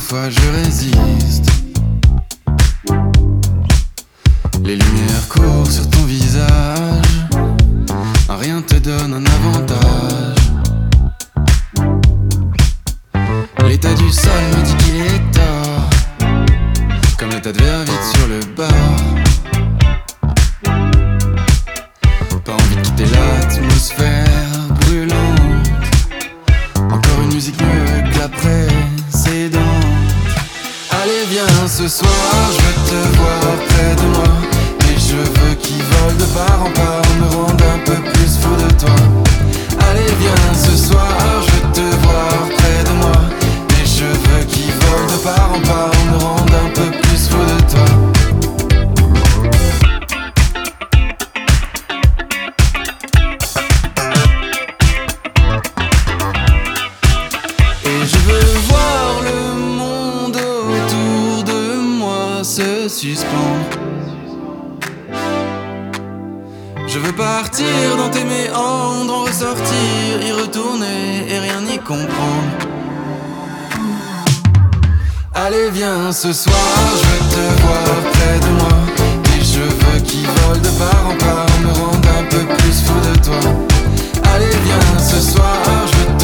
parfois je résiste. Les lumières courent sur ton visage, rien te donne un avantage. L'état du sol me dit qu'il est tard, comme l'état de verre vide sur le bar. Pas envie de quitter l'atmosphère brûlante. Encore une musique mieux que la précédente. Allez viens ce soir, je veux te voir près de moi. Mes cheveux qui volent de part en part me rendent un peu plus fou de toi. Allez viens ce soir, je veux te voir près de moi. Mes cheveux qui volent de part en part me rendent un peu plus fou de toi. Et je veux voir le monde autour de moi se suspendre. Je veux partir dans tes méandres, en ressortir, y retourner et rien y comprendre. Allez viens ce soir, je veux te voir près de moi. Tes cheveux qui volent de part en part me rendent un peu plus fou de toi. Allez viens ce soir, je veux